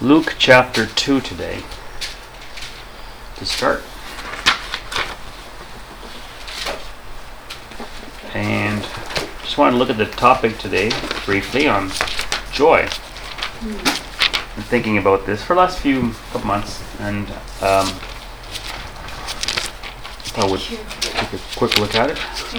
Luke chapter 2 today to start. And just want to look at the topic today briefly on joy. I'm thinking about this for the last couple months, and I would take a quick look at it.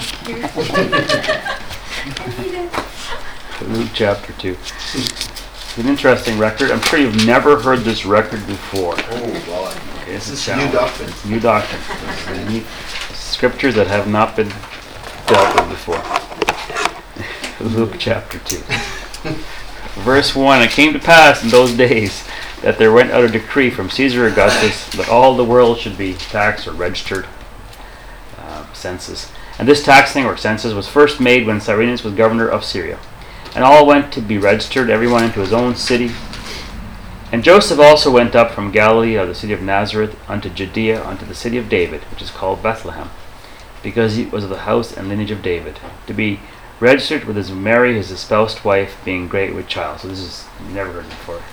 Luke chapter 2. It's an interesting record. I'm sure you've never heard this record before. Oh, God. Okay, This is new doctrine. It's new doctrine. It's new scriptures that have not been dealt with before. Luke chapter 2. Verse 1, It came to pass in those days that there went out a decree from Caesar Augustus that all the world should be taxed or registered census. And this taxing or census was first made when Cyrenius was governor of Syria. And all went to be registered, everyone into his own city. And Joseph also went up from Galilee of the city of Nazareth unto Judea, unto the city of David, which is called Bethlehem, because he was of the house and lineage of David, to be registered with his Mary, his espoused wife, being great with child. So this is never heard before.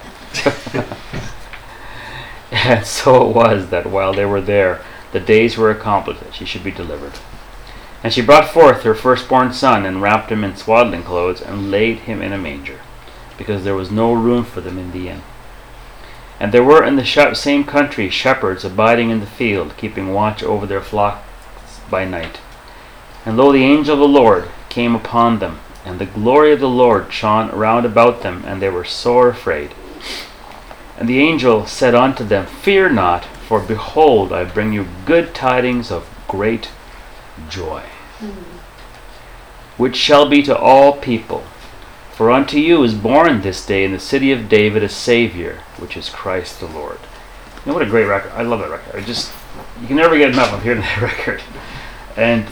And so it was that while they were there, the days were accomplished that she should be delivered. And she brought forth her firstborn son, and wrapped him in swaddling clothes, and laid him in a manger, because there was no room for them in the inn. And there were in the same country shepherds abiding in the field, keeping watch over their flocks by night. And lo, the angel of the Lord came upon them, and the glory of the Lord shone round about them, and they were sore afraid. And the angel said unto them, Fear not, for behold, I bring you good tidings of great joy, which shall be to all people. For unto you is born this day in the city of David a Savior, which is Christ the Lord. You know what a great record. I love that record. You can never get enough of hearing that record. And,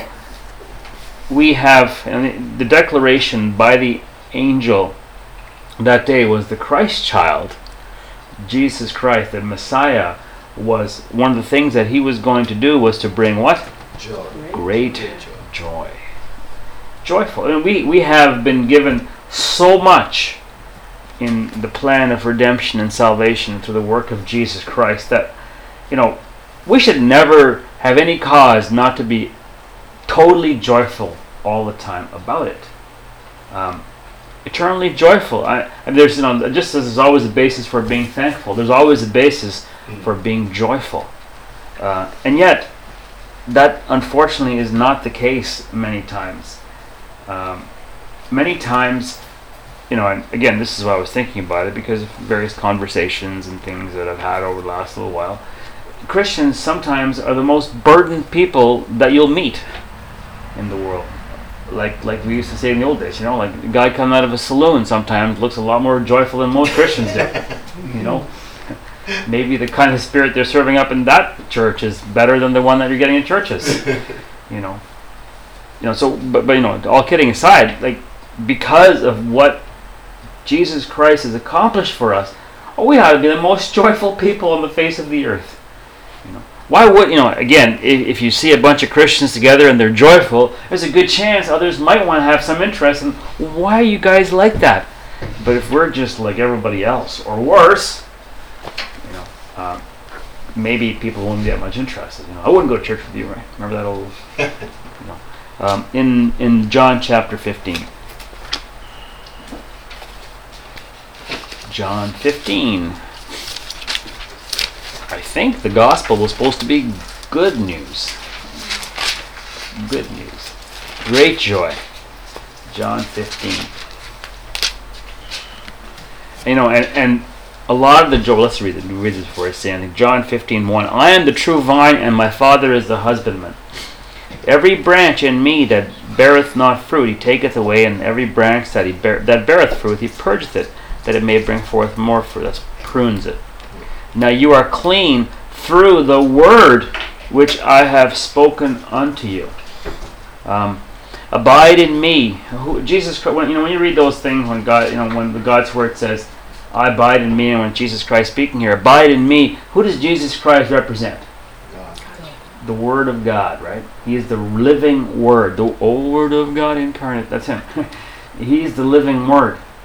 we have, and the declaration by the angel that day was the Christ child, Jesus Christ, the Messiah, was one of the things that he was going to do was to bring what? Joy. Great joy. Joyful. And we have been given so much in the plan of redemption and salvation through the work of Jesus Christ that, we should never have any cause not to be totally joyful all the time about it. Eternally joyful. And there's, just as there's always a basis for being thankful, there's always a basis for being joyful. And yet, that unfortunately is not the case many times. Many times, and again, this is why I was thinking about it, because of various conversations and things that I've had over the last little while. Christians sometimes are the most burdened people that you'll meet in the world. Like we used to say in the old days, like a guy coming out of a saloon sometimes looks a lot more joyful than most Christians do. Maybe the kind of spirit they're serving up in that church is better than the one that you're getting in churches. So but all kidding aside, because of what Jesus Christ has accomplished for us, we ought to be the most joyful people on the face of the earth. Why would, again, if you see a bunch of Christians together and they're joyful, there's a good chance others might want to have some interest in, why are you guys like that? But if we're just like everybody else, or worse, maybe people won't get much interested. I wouldn't go to church with you, right? Remember that old, in John chapter 15. John 15. I think the gospel was supposed to be good news. Good news. Great joy. John 15. And a lot of the joy, let's read it before I say anything. John 15:1. I am the true vine, and my Father is the husbandman. Every branch in me that beareth not fruit, he taketh away, and every branch that beareth fruit, he purgeth it, that it may bring forth more fruit. That prunes it. Now you are clean through the word which I have spoken unto you. Abide in me. Jesus Christ. When you read those things, when when the God's word says, "I abide in me," and when Jesus Christ speaking here, "Abide in me," who does Jesus Christ represent? God. The Word of God, right? He is the living Word, the Word of God incarnate. That's him. He's the living Word.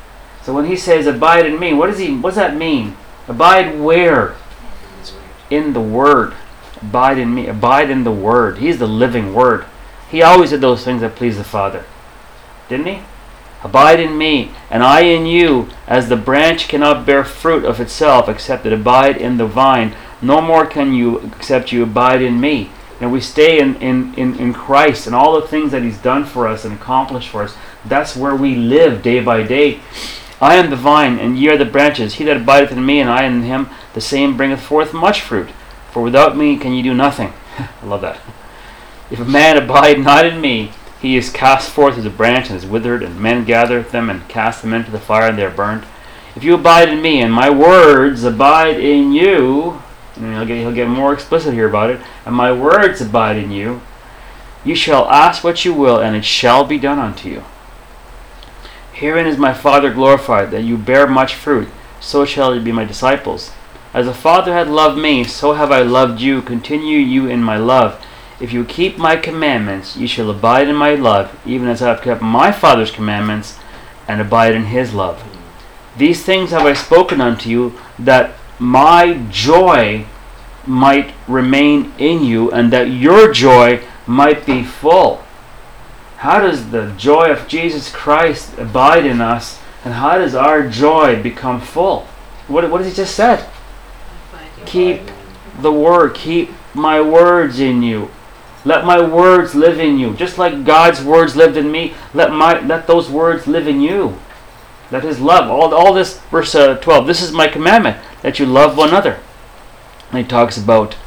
So when he says abide in me, what does that mean? Abide where? In the Word. Abide in me. Abide in the Word. He's the living Word. He always did those things that pleased the Father. Didn't he? Abide in me, and I in you, as the branch cannot bear fruit of itself except it abide in the vine. No more can you except you abide in me. And we stay in Christ and all the things that He's done for us and accomplished for us. That's where we live day by day. I am the vine, and ye are the branches. He that abideth in me, and I in him, the same bringeth forth much fruit. For without me can ye do nothing. I love that. If a man abide not in me, he is cast forth as a branch and is withered, and men gather them and cast them into the fire, and they are burned. If you abide in me, and my words abide in you, and he'll get more explicit here about it, and my words abide in you, you shall ask what you will, and it shall be done unto you. Herein is my Father glorified, that you bear much fruit, so shall you be my disciples. As the Father hath loved me, so have I loved you. Continue you in my love. If you keep my commandments, ye shall abide in my love, even as I have kept my Father's commandments, and abide in his love. These things have I spoken unto you, that my joy might remain in you, and that your joy might be full. How does the joy of Jesus Christ abide in us, and how does our joy become full? What has he just said? Keep the word. Keep my words in you. Let my words live in you. Just like God's words lived in me, let those words live in you. Let his love, all this, verse 12, this is my commandment, that you love one another. And he talks about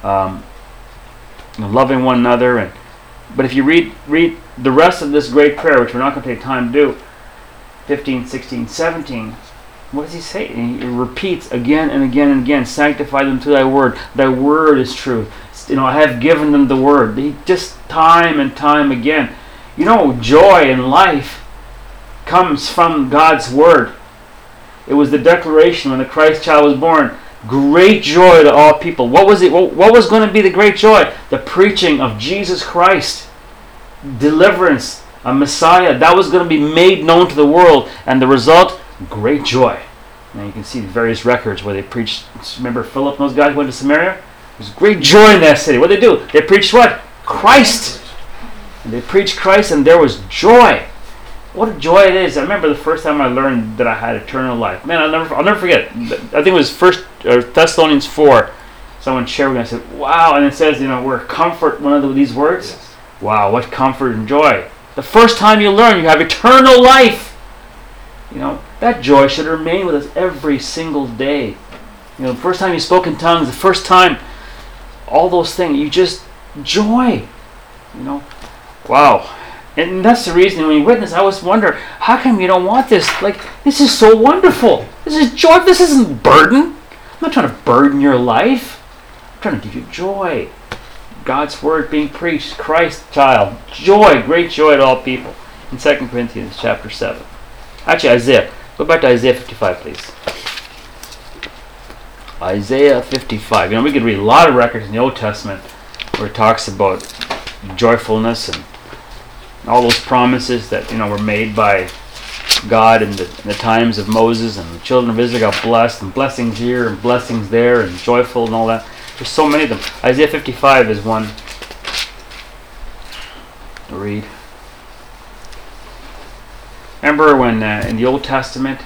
loving one another. But if you read the rest of this great prayer, which we're not going to take time to do, 15, 16, 17, what does he say? He repeats again and again and again, sanctify them to thy word. Thy word is truth. I have given them the word. He just time and time again. Joy in life comes from God's word. It was the declaration when the Christ child was born. Great joy to all people. What was it? What was going to be the great joy? The preaching of Jesus Christ. Deliverance, a Messiah. That was going to be made known to the world. And the result, great joy. Now you can see various records where they preached. Remember Philip and those guys who went to Samaria? There was great joy in that city. What did they do? They preached what? Christ. And they preached Christ, and there was joy. What a joy it is. I remember the first time I learned that I had eternal life. Man, I'll never forget. I think it was Thessalonians 4. Someone shared with me. I said, wow. And it says, we're comfort, one of these words. Yes. Wow, what comfort and joy. The first time you learn, you have eternal life. That joy should remain with us every single day. The first time you spoke in tongues, the first time, all those things, you just joy. Wow. And that's the reason when you witness, I always wonder, how come you don't want this? This is so wonderful. This is joy. This isn't burden. I'm not trying to burden your life. I'm trying to give you joy. God's word being preached, Christ child. Joy, great joy to all people. In 2 Corinthians chapter 7. Actually, Isaiah. Go back to Isaiah 55, please. Isaiah 55. We could read a lot of records in the Old Testament where it talks about joyfulness and all those promises that were made by God in the times of Moses, and the children of Israel got blessed, and blessings here and blessings there, and joyful and all that. There's so many of them. Isaiah 55 is one to read. Remember when in the Old Testament,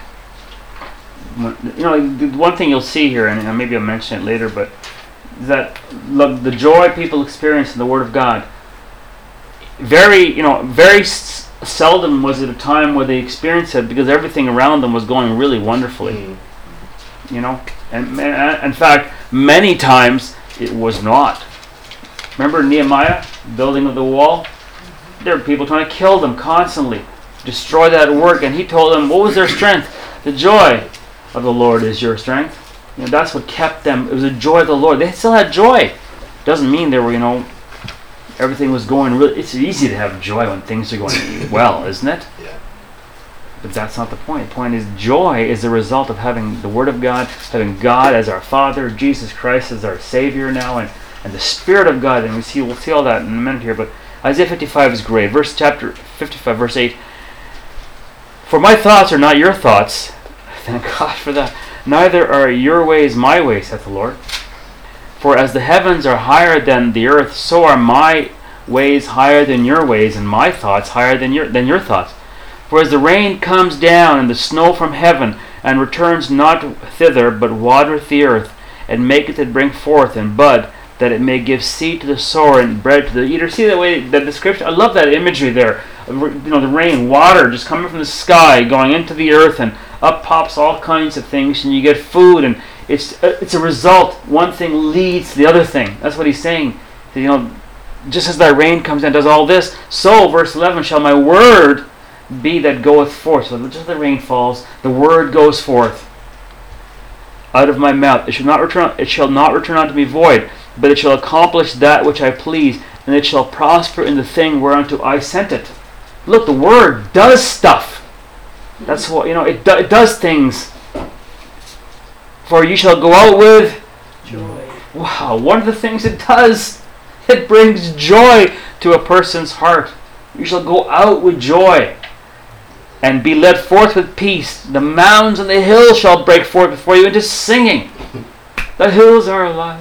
the one thing you'll see here, and maybe I'll mention it later, but is that the joy people experience in the Word of God. Very seldom was it a time where they experienced it because everything around them was going really wonderfully. And in fact, many times it was not. Remember Nehemiah, building of the wall? There were people trying to kill them constantly, destroy that work, and he told them, what was their strength? The joy of the Lord is your strength. That's what kept them. It was the joy of the Lord. They still had joy. Doesn't mean they were, everything was going really. It's easy to have joy when things are going well, isn't it? Yeah. But that's not the point. The point is joy is the result of having the Word of God, having God as our Father, Jesus Christ as our Savior now, and the Spirit of God. And we'll see all that in a minute here. But Isaiah 55 is great. Chapter 55, verse 8. For my thoughts are not your thoughts. Thank God for that. Neither are your ways my ways, saith the Lord. For as the heavens are higher than the earth, so are my ways higher than your ways, and my thoughts higher than your thoughts. For as the rain comes down and the snow from heaven, and returns not thither, but watereth the earth, and maketh it bring forth and bud, that it may give seed to the sower and bread to the eater. See that way, the description? I love that imagery there. The rain, water just coming from the sky, going into the earth, and up pops all kinds of things, and you get food, and it's a result. One thing leads to the other thing. That's what he's saying. Just as that rain comes down, does all this, so, verse 11, shall my word be that goeth forth. So just as the rain falls, the word goes forth out of my mouth. It shall not return unto me void, but it shall accomplish that which I please, and it shall prosper in the thing whereunto I sent it. Look, the word does stuff. That's what, it does things. For you shall go out with Joy. Wow, one of the things it does, it brings joy to a person's heart. You shall go out with joy and be led forth with peace. The mountains and the hills shall break forth before you into singing. The hills are alive.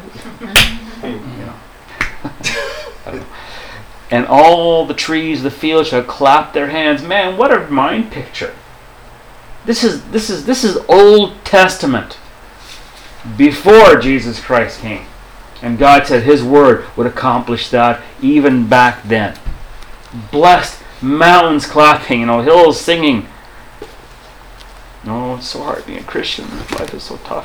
And all the trees of the field shall clap their hands. Man, what a mind picture. This is Old Testament. Before Jesus Christ came. And God said His word would accomplish that even back then. Blessed, mountains clapping, hills singing. No, it's so hard being a Christian. Life is so tough.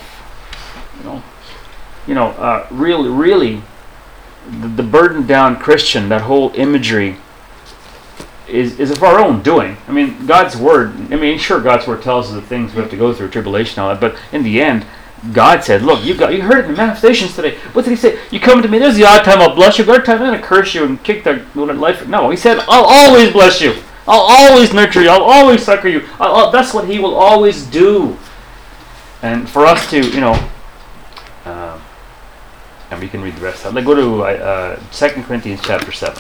Really, the burdened down Christian, that whole imagery is of our own doing. I mean, God's word, sure, God's word tells us the things we have to go through, tribulation and all that, but in the end, God said, look, you heard it in the manifestations today. What did He say? You come to me, there's the odd time I'll bless you, the other time I'm going to curse you and kick that life. No, He said, I'll always bless you. I'll always nurture you. I'll always succor you. That's what He will always do. And for us to, and we can read the rest of it. Let's go to 2 Corinthians chapter 7.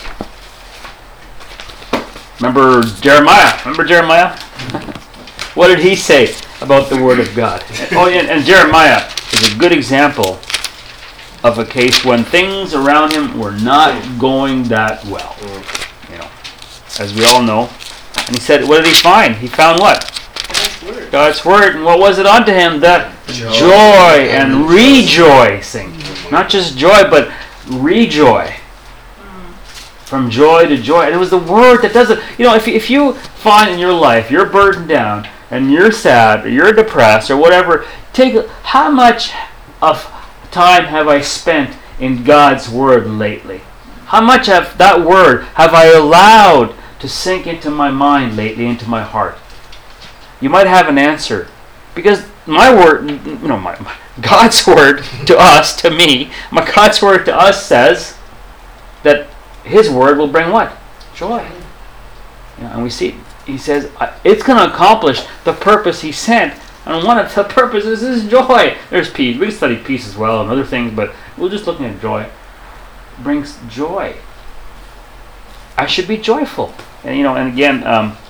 Remember Jeremiah? What did he say about the Word of God? And Jeremiah is a good example of a case when things around him were not going that well. As we all know. And he said, what did he find? He found what? God's Word. And what was it unto him? That joy and rejoicing. Not just joy, but rejoy. From joy to joy. And it was the Word that does it. If you find in your life you're burdened down and you're sad or you're depressed or whatever, how much of time have I spent in God's Word lately? How much of that Word have I allowed to sink into my mind lately, into my heart? You might have an answer. Because my Word, God's Word to us, to me, God's Word to us says that His Word will bring what? Joy. And we see, He says, it's going to accomplish the purpose He sent. And one of the purposes is joy. There's peace. We can study peace as well and other things, but we're just looking at joy. It brings joy. I should be joyful. And again,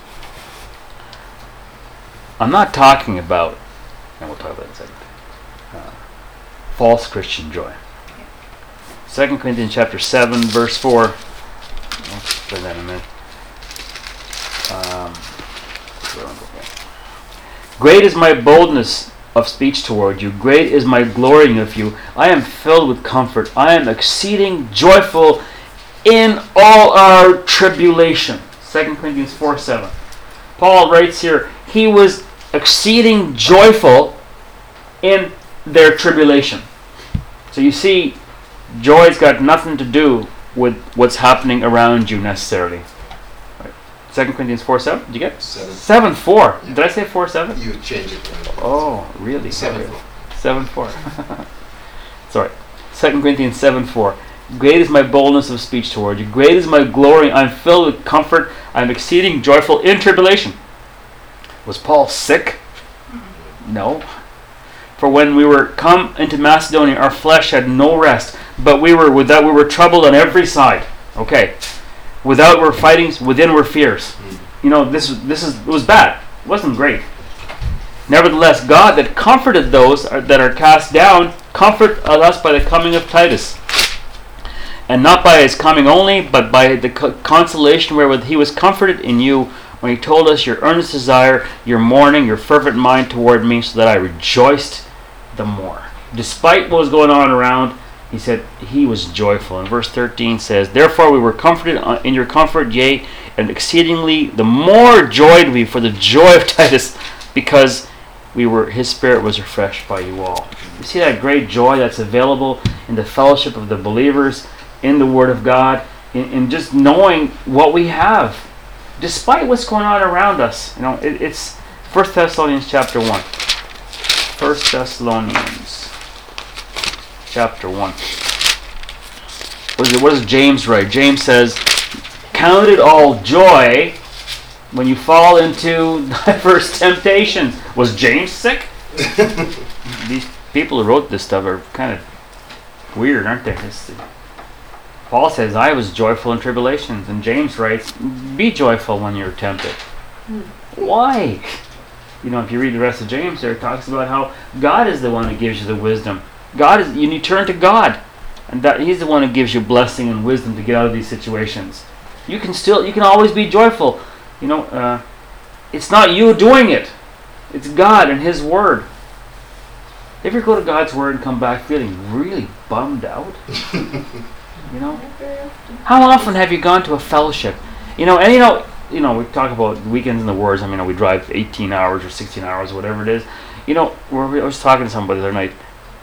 I'm not talking about, and we'll talk about it in a second, false Christian joy. 2 Corinthians chapter 7, verse 4. I'll explain that in a minute. Great is my boldness of speech toward you. Great is my glorying of you. I am filled with comfort. I am exceeding joyful in all our tribulation. 2 Corinthians 4:7. Paul writes here, he was exceeding joyful in their tribulation. So you see, joy's got nothing to do with what's happening around you necessarily. 2 Corinthians 4:7. Did you get it? 7:4. Did I say 4:7? You changed it. Oh, really? 7:4. 7:4. Sorry. 2 Corinthians 7:4. Great is my boldness of speech toward you. Great is my glory. I am filled with comfort. I am exceeding joyful in tribulation. Was Paul sick? No. For when we were come into Macedonia, our flesh had no rest, but we were troubled on every side. Okay. Without were fightings, within were fears. it was bad. It wasn't great. Nevertheless, God that comforted those that are cast down, comfort us by the coming of Titus. And not by his coming only, but by the consolation wherewith he was comforted in you, when he told us your earnest desire, your mourning, your fervent mind toward me, so that I rejoiced the more. Despite what was going on around, he said he was joyful. And verse 13 says, therefore we were comforted in your comfort, yea, and exceedingly the more joyed we for the joy of Titus, because his spirit was refreshed by you all. You see that great joy that's available in the fellowship of the believers, in the Word of God, in just knowing what we have, despite what's going on around us. It's 1 Thessalonians chapter 1. 1 Thessalonians chapter 1. What does James write? James says, count it all joy when you fall into diverse temptations. Was James sick? These people who wrote this stuff are kind of weird, aren't they? Paul says, I was joyful in tribulations. And James writes, be joyful when you're tempted. Why? If you read the rest of James there, it talks about how God is the one who gives you the wisdom. You turn to God. And that He's the one who gives you blessing and wisdom to get out of these situations. You can always be joyful. It's not you doing it. It's God and His Word. Ever go to God's Word and come back feeling really bummed out? How often have you gone to a fellowship? We talk about weekends in the wars. We drive 18 hours or 16 hours, or whatever it is. I was talking to somebody the other night.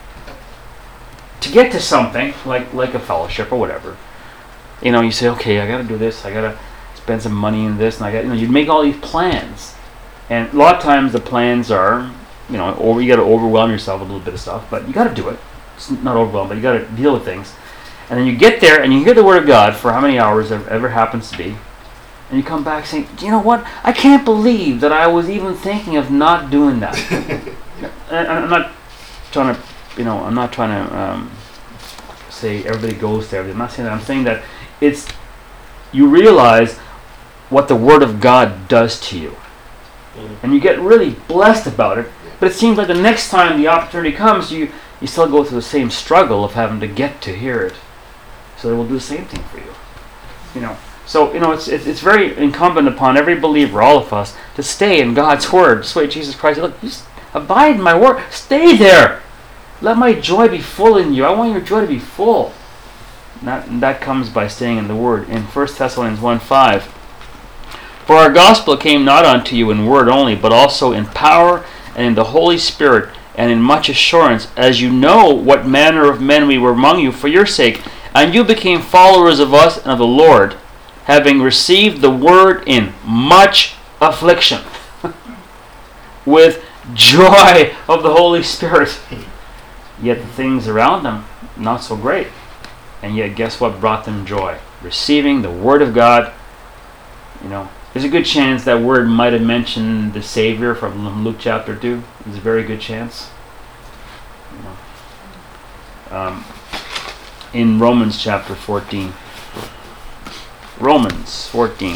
To get to something like a fellowship or whatever, you say, okay, I got to do this. I got to spend some money in this, and I got, you make all these plans, and a lot of times the plans are, you got to overwhelm yourself with a little bit of stuff, but you got to do it. It's not overwhelm, but you got to deal with things. And then you get there and you hear the Word of God for how many hours it ever happens to be. And you come back saying, you know what? I can't believe that I was even thinking of not doing that. And I'm not trying to, say everybody goes there. I'm not saying that. I'm saying that you realize what the Word of God does to you. And you get really blessed about it. But it seems like the next time the opportunity comes, you still go through the same struggle of having to get to hear it. So they will do the same thing for you. So it's very incumbent upon every believer, all of us, to stay in God's Word. Just the way Jesus Christ said, look, just abide in my Word. Stay there. Let my joy be full in you. I want your joy to be full. And that comes by staying in the Word. In 1 Thessalonians 1:5, for our gospel came not unto you in word only, but also in power and in the Holy Spirit, and in much assurance, as you know what manner of men we were among you for your sake. And you became followers of us and of the Lord, having received the word in much affliction, with joy of the Holy Spirit. Yet the things around them, not so great. And yet guess what brought them joy? Receiving the Word of God. There's a good chance that word might have mentioned the Savior from Luke chapter 2. There's a very good chance. In Romans chapter 14. Romans 14.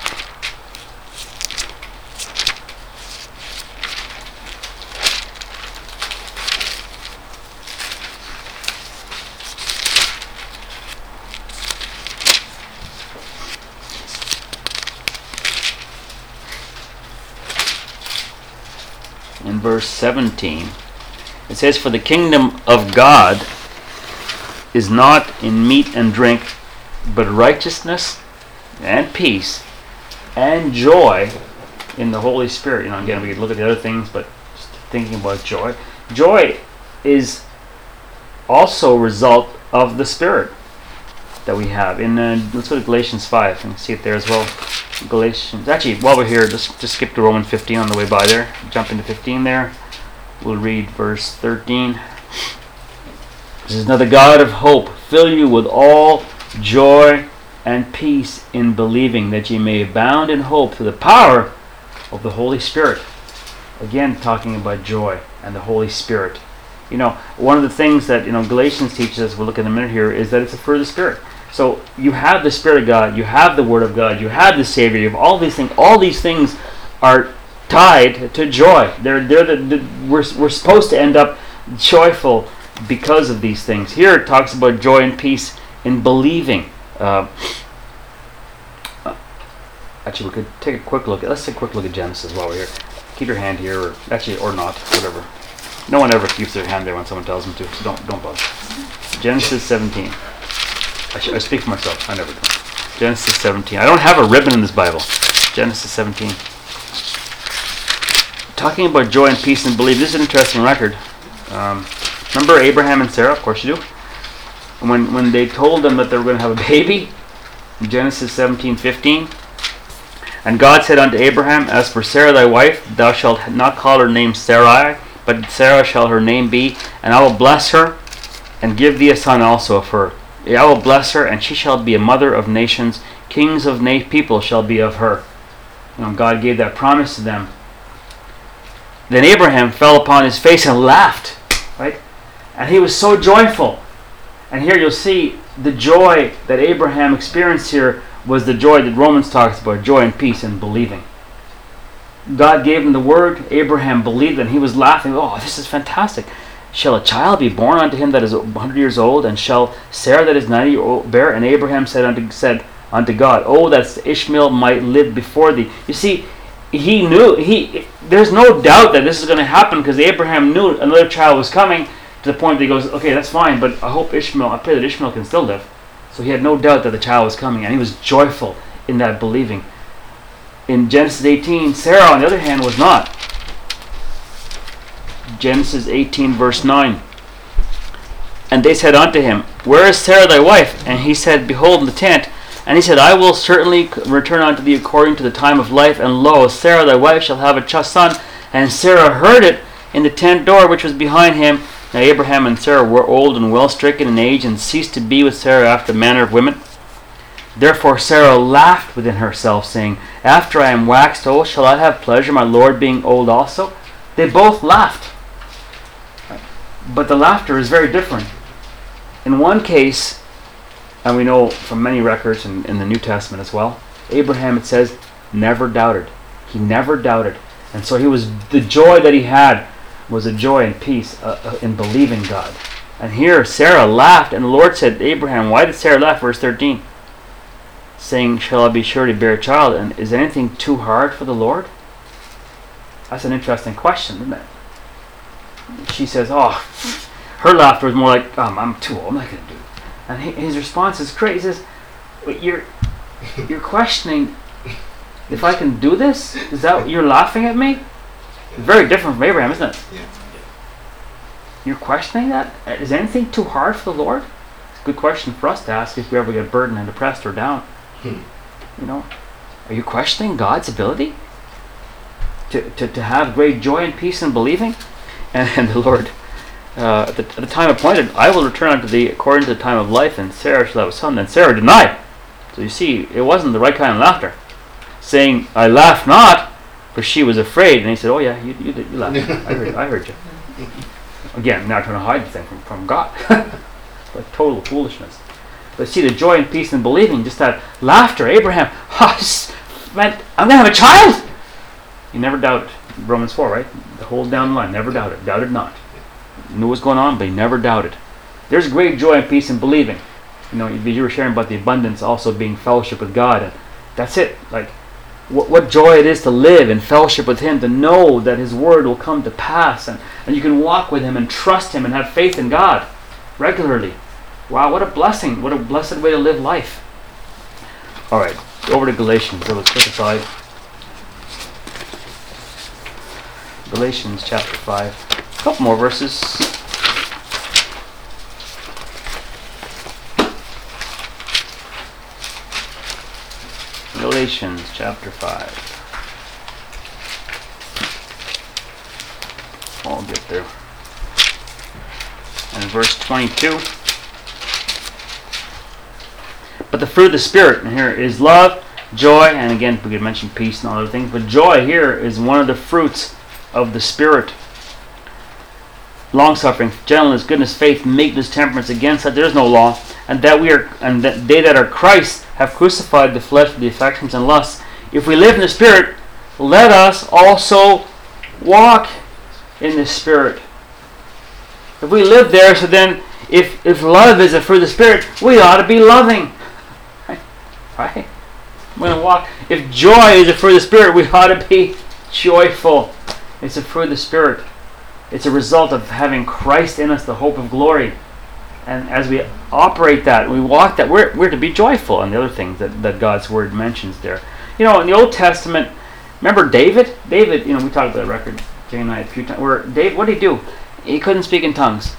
In verse 17, it says, for the kingdom of God is not in meat and drink, but righteousness and peace and joy in the Holy Spirit. Again, we could look at the other things, but just thinking about joy. Joy is also a result of the Spirit that we have. Let's go to Galatians 5 and see it there as well. Galatians. Actually, while we're here, just skip to Romans 15 on the way by there. Jump into 15 there. We'll read verse 13. This is now the God of hope fill you with all joy and peace in believing, that ye may abound in hope through the power of the Holy Spirit. Again, talking about joy and the Holy Spirit. One of the things that Galatians teaches us, we'll look in a minute here, is that it's a fruit of the Spirit. So you have the Spirit of God, you have the Word of God, you have the Savior, you have all these things. All these things are tied to joy. We're supposed to end up joyful because of these things. Here it talks about joy and peace in believing. Actually, we could take a quick look. Let's take a quick look at Genesis while we're here. Keep your hand here, or not, whatever. No one ever keeps their hand there when someone tells them to, so don't bother. Genesis 17. I speak for myself. I never do. Genesis 17. I don't have a ribbon in this Bible. Genesis 17. Talking about joy and peace and belief. This is an interesting record. Remember Abraham and Sarah? Of course you do. When they told them that they were going to have a baby, in Genesis 17:15, and God said unto Abraham, As for Sarah thy wife, thou shalt not call her name Sarai, but Sarah shall her name be, and I will bless her, and give thee a son also of her. I will bless her, and she shall be a mother of nations. Kings of people shall be of her. God gave that promise to them. Then Abraham fell upon his face and laughed, right? And he was so joyful. And here you'll see the joy that Abraham experienced here was the joy that Romans talks about, joy and peace and believing. God gave him the word, Abraham believed, and he was laughing. Oh, this is fantastic. Shall a child be born unto him that is 100 years old, and shall Sarah that is 90 years old bear? And Abraham said unto God, Oh, that Ishmael might live before thee. You see, he knew, there's no doubt that this is going to happen, because Abraham knew another child was coming, to the point that he goes, okay, that's fine, but I pray that Ishmael can still live. So he had no doubt that the child was coming, and he was joyful in that believing. In Genesis 18, Sarah, on the other hand, was not. Genesis 18, verse 9. And they said unto him, Where is Sarah thy wife? And he said, Behold, in the tent. And he said, I will certainly return unto thee according to the time of life. And lo, Sarah thy wife shall have a son. And Sarah heard it in the tent door which was behind him. Now Abraham and Sarah were old and well stricken in age, and ceased to be with Sarah after the manner of women. Therefore Sarah laughed within herself, saying, After I am waxed old, shall I have pleasure, my Lord being old also? They both laughed. But the laughter is very different. In one case, and we know from many records in the New Testament as well, Abraham, it says, never doubted. He never doubted. And so the joy that he had was a joy and peace in believing God. And here Sarah laughed, and the Lord said to Abraham, Why did Sarah laugh? Verse 13. Saying, Shall I be sure to bear a child? And is anything too hard for the Lord? That's an interesting question, isn't it? She says, her laughter was more like, I'm too old, I'm not going to do it. And his response is great. He says, you're questioning if I can do this? Is that you're laughing at me? Very different from Abraham, isn't it? Yeah. You're questioning that? Is anything too hard for the Lord? It's a good question for us to ask if we ever get burdened and depressed or down. Are you questioning God's ability to have great joy and peace in believing? And the Lord, at the time appointed, I will return unto thee according to the time of life, and Sarah shall have a son. Then Sarah denied. So you see, it wasn't the right kind of laughter. Saying, I laugh not, for she was afraid. And he said, oh yeah, you did, you laughed. I heard you. Again, now trying to hide the thing from God. But total foolishness. But see, the joy and peace in believing, just that laughter. Abraham, man, I'm going to have a child. He never doubted. Romans 4, right? The whole down the line, never doubted. Doubted not. He knew what was going on, but he never doubted. There's great joy and peace in believing. You were sharing about the abundance also being fellowship with God. And that's it. Like, what joy it is to live in fellowship with Him, to know that His Word will come to pass, and you can walk with Him and trust Him and have faith in God regularly. Wow, what a blessing. What a blessed way to live life. Alright, over to Galatians. So let's put aside. Galatians chapter 5. A couple more verses. Galatians chapter 5. I'll get there. And verse 22. But the fruit of the Spirit, and here is love, joy, and again we could mention peace and all other things, but joy here is one of the fruits of the Spirit. Long-suffering, gentleness, goodness, faith, meekness, temperance. Against that there is no law. and that they that are Christ have crucified the flesh with the affections and lusts. If we live in the Spirit, let us also walk in the Spirit. If we live there, so then if love is a fruit of the Spirit, we ought to be loving. Right? We're going to walk. If joy is a fruit of the Spirit, we ought to be joyful. It's a fruit of the Spirit. It's a result of having Christ in us, the hope of glory. And as we operate that, we walk that, we're to be joyful, and the other things that God's Word mentions there. In the Old Testament, remember David? David, we talked about that record, Jay and I, a few times, where David, what did he do? He couldn't speak in tongues.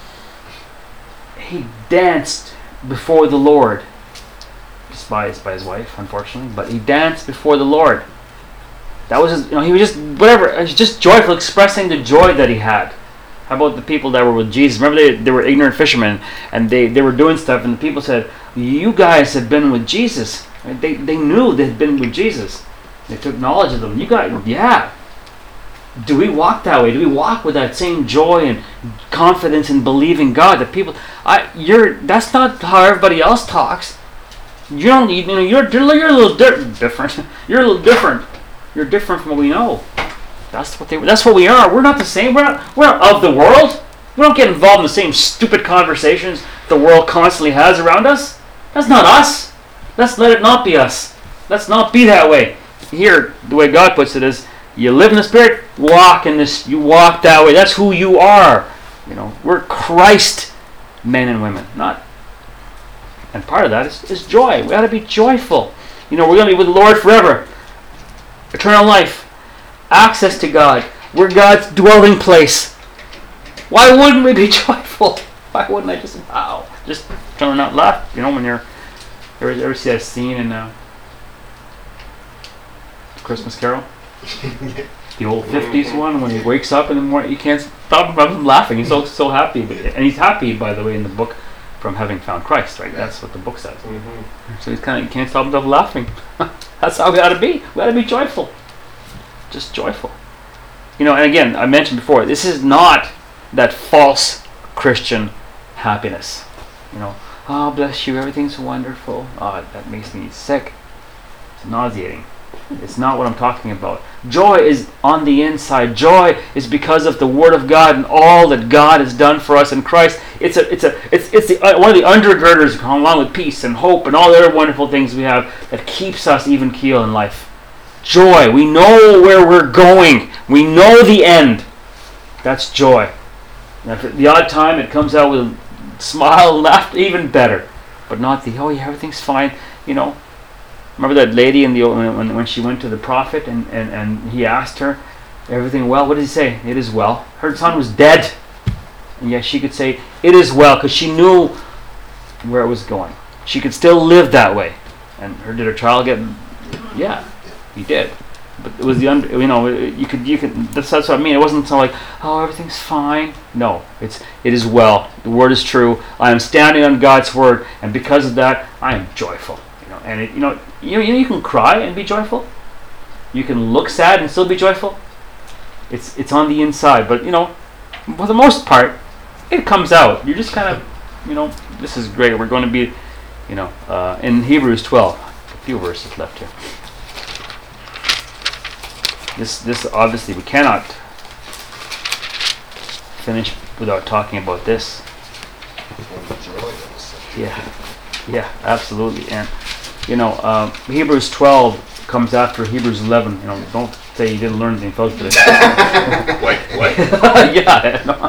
He danced before the Lord. Despised by his wife, unfortunately, but he danced before the Lord. That was his, he was just whatever. He was just joyful, expressing the joy that he had. How about the people that were with Jesus? Remember, they were ignorant fishermen, and they were doing stuff, and the people said, "You guys have been with Jesus." Right? They knew they had been with Jesus. They took knowledge of them. You guys, yeah. Do we walk that way? Do we walk with that same joy and confidence in believing God? That people, that's not how everybody else talks. You're a little different. You're a little different. You're different from what we know. That's what we are. We're not the same. We're not of the world. We don't get involved in the same stupid conversations the world constantly has around us. That's not us. Let's let it not be us. Let's not be that way. Here, the way God puts it is, you live in the Spirit, walk in this. You walk that way. That's who you are. We're Christ men and women, not. And part of that is joy. We ought to be joyful. We're going to be with the Lord forever. Eternal life. Access to God. We're God's dwelling place. Why wouldn't we be joyful? Why wouldn't I just turn out laugh? When you're... Ever see that scene in Christmas Carol? The old 50s one, when he wakes up in the morning, you can't stop him from laughing. He's so happy. And he's happy, by the way, in the book, from having found Christ, right? That's what the book says. Mm-hmm. So he can't stop himself laughing. That's how we ought to be. We ought to be joyful. Just joyful. And again, I mentioned before, this is not that false Christian happiness. Oh, bless you, everything's wonderful. Oh, that makes me sick. It's nauseating. It's not what I'm talking about. Joy is on the inside. Joy is because of the Word of God and all that God has done for us in Christ. It's one of the undergirders, along with peace and hope and all the other wonderful things we have, that keeps us even keel in life. Joy. We know where we're going. We know the end. That's joy. Now, for the odd time it comes out with a smile and laughter, even better. But not the, oh yeah, everything's fine. Remember that lady when she went to the prophet and he asked her, everything well? What did he say? It is well. Her son was dead. And yet she could say, it is well, because she knew where it was going. She could still live that way. And did her child get... Yeah, he did. But it was you could. That's what I mean. It wasn't so like, oh, everything's fine. No, it is well. The Word is true. I am standing on God's Word, and because of that, I am joyful. And you can cry and be joyful. You can look sad and still be joyful. It's on the inside, but for the most part, it comes out. You're just kind of, this is great. We're going to be, in Hebrews 12. A few verses left here. This obviously we cannot finish without talking about this. Yeah, absolutely. And Hebrews 12 comes after Hebrews 11. Don't say you didn't learn anything close to this. What? Yeah. No.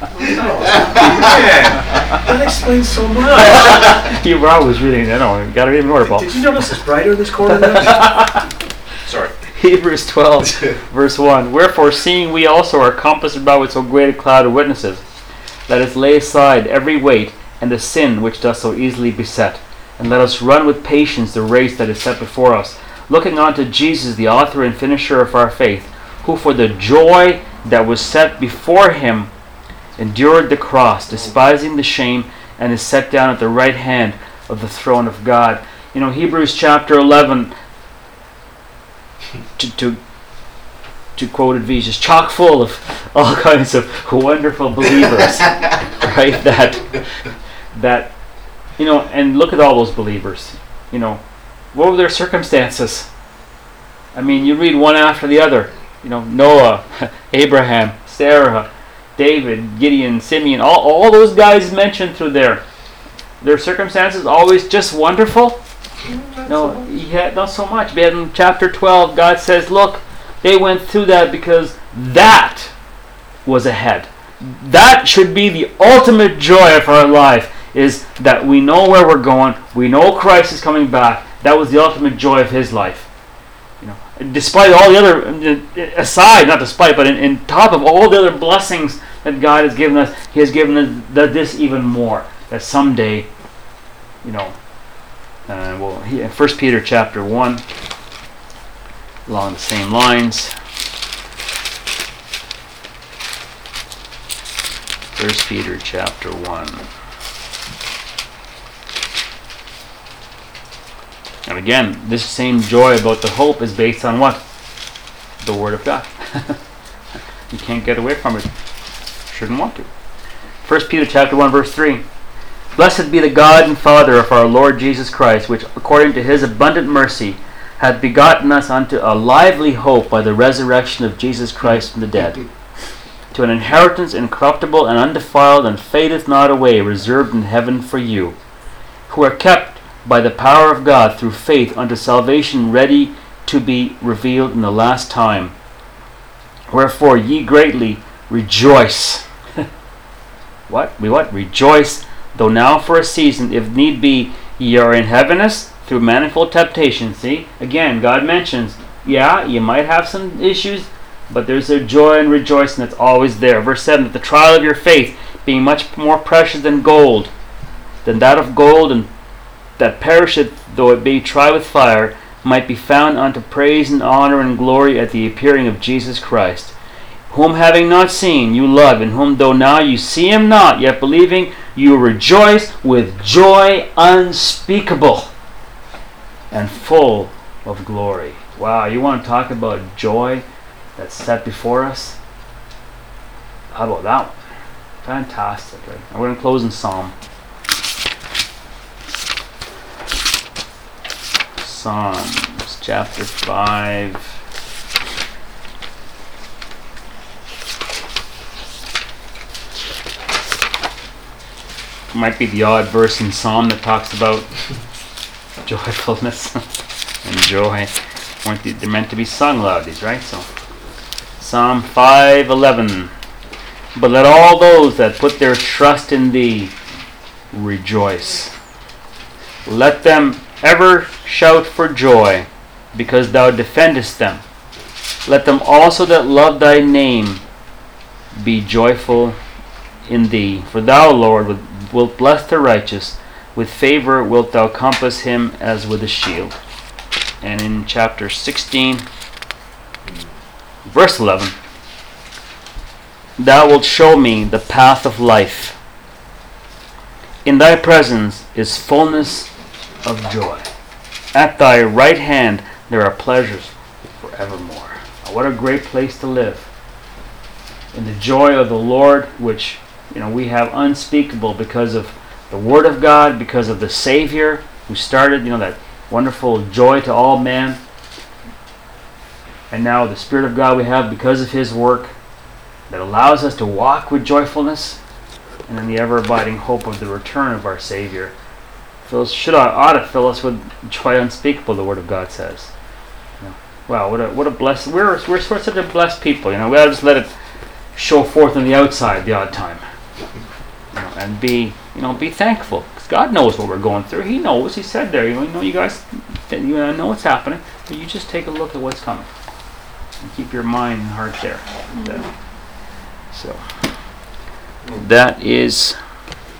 That explains so much. You were always reading. You got to read more, Paul. Did you notice it's brighter this corner there? Sorry. Hebrews 12, verse 1. Wherefore, seeing we also are compassed about with so great a cloud of witnesses, let us lay aside every weight and the sin which doth so easily beset, and let us run with patience the race that is set before us, looking unto Jesus, the author and finisher of our faith, who for the joy that was set before him endured the cross, despising the shame, and is set down at the right hand of the throne of God. Hebrews chapter 11, to quote it, is just chock full of all kinds of wonderful believers, right? That and look at all those believers. What were their circumstances? I mean, you read one after the other. Noah, Abraham, Sarah, David, Gideon, Simeon, all those guys mentioned through there. Their circumstances always just wonderful? No, not so much. But in chapter 12, God says, look, they went through that because that was ahead. That should be the ultimate joy of our life, is that we know where we're going. We know Christ is coming back. That was the ultimate joy of his life. Despite all the other, aside, not despite, but in top of all the other blessings that God has given us, he has given us this even more. That someday, 1 Peter chapter 1, along the same lines. 1 Peter chapter 1. And again, this same joy about the hope is based on what? The Word of God. You can't get away from it. Shouldn't want to. 1 Peter chapter 1 verse 3. Blessed be the God and Father of our Lord Jesus Christ, which according to his abundant mercy hath begotten us unto a lively hope by the resurrection of Jesus Christ from the dead, to an inheritance incorruptible and undefiled and fadeth not away, reserved in heaven for you, who are kept by the power of God through faith unto salvation, ready to be revealed in the last time. Wherefore ye greatly rejoice. What? Rejoice, though now for a season, if need be, ye are in heaviness through manifold temptation. See? Again, God mentions, you might have some issues, but there's a joy and rejoicing that's always there. Verse 7, that the trial of your faith, being much more precious than gold, than that of gold, and that perisheth, though it be tried with fire, might be found unto praise and honor and glory at the appearing of Jesus Christ, whom having not seen you love, in whom though now you see him not, yet believing you rejoice with joy unspeakable and full of glory. Wow, you want to talk about joy that's set before us? How about that one? Fantastic. Right? And we're going to close in Psalm. Psalms chapter 5. Might be the odd verse in Psalm that talks about joyfulness and joy. They're meant to be sung loud, these, right? So, Psalm 5:11. But let all those that put their trust in thee rejoice. Let them ever shout for joy, because thou defendest them. Let them also that love thy name be joyful in thee. For thou, Lord, wilt bless the righteous. With favor wilt thou compass him as with a shield. And in chapter 16, verse 11, thou wilt show me the path of life. In thy presence is fullness of joy. At thy right hand there are pleasures forevermore. What a great place to live. In the joy of the Lord, which we have unspeakable because of the Word of God, because of the Savior who started that wonderful joy to all men. And now the Spirit of God we have because of his work that allows us to walk with joyfulness, and then the ever-abiding hope of the return of our Savior ought to fill us with joy unspeakable, the Word of God says. Wow, what a blessed, we're such a blessed people. We ought to just let it show forth on the outside the odd time. And be thankful, because God knows what we're going through. He knows. He said there, you guys, know what's happening, but you just take a look at what's coming and keep your mind and heart there. So that is